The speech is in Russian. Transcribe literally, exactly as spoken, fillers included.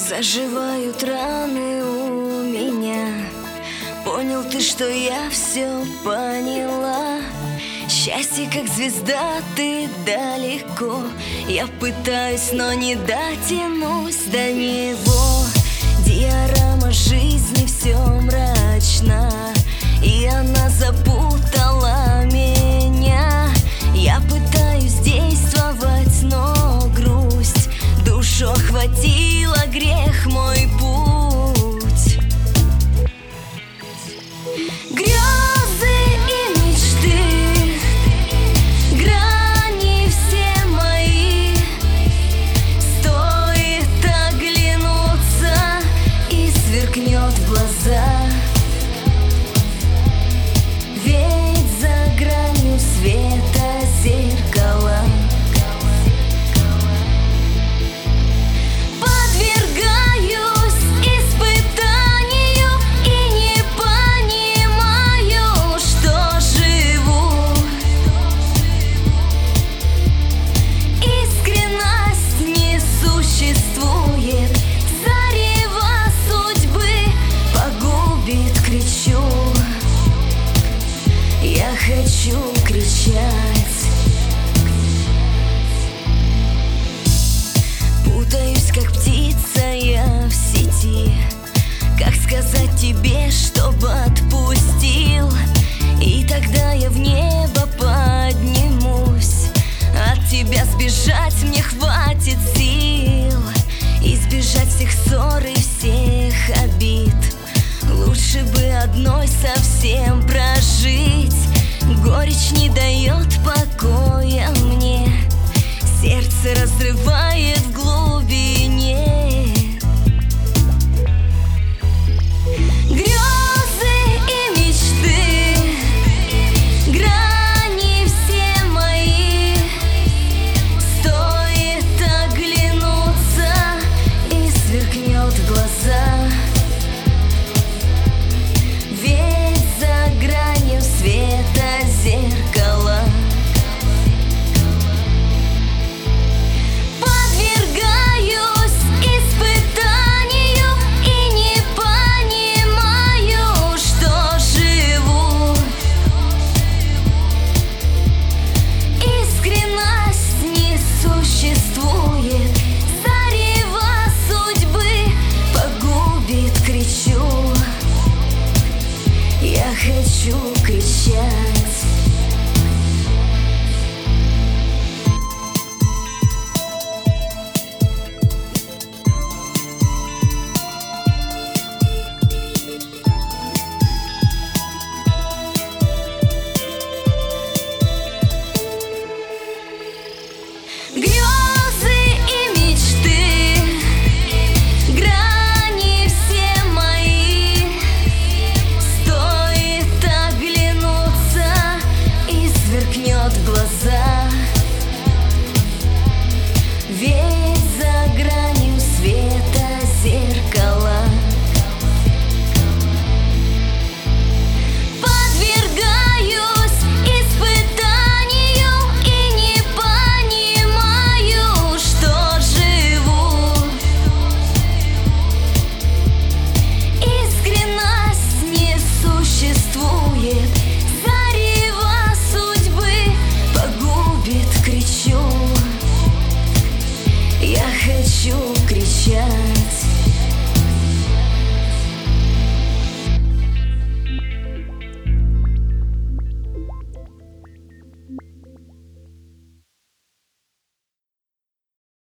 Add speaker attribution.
Speaker 1: Заживают раны у меня. Понял ты, что я все поняла. Счастье, как звезда, ты далеко. Я пытаюсь, но не дотянусь до него. Диорама жизни все мрачно, и она запутала меня. Я пытаюсь действовать, но грусть душу охватила, грех мой путь. Грезы и мечты, грани все мои. Стоит оглянуться, и сверкнет в глаза. Ведь за гранью света зеркала. Я хочу кричать. Путаюсь, как птица я в сети. Как сказать тебе, чтобы отпустил? И тогда я в небо поднимусь. От тебя сбежать мне хватит сил. Избежать всех ссор и всех обид. Лучше бы одной совсем прожить. Горечь не дает покоя мне. Сердце разрывает в глубине. Грезы и мечты, грани все мои. Стоит оглянуться, и сверкнет в глаза. Ведь за гранью света зеркала. Подвергаюсь испытанию и не понимаю, что живу. Искренность не существует. Зарево судьбы погубит, кричу. Я хочу кричать. Грезы и мечты, грани все мои. Стоит оглянуться, и сверкнет в глаза. Ведь за гранью света зеркала. Подвергаюсь испытанию и не понимаю, что живу. Искренность не существует. Зарево судьбы погубит, кричу. Я хочу кричать.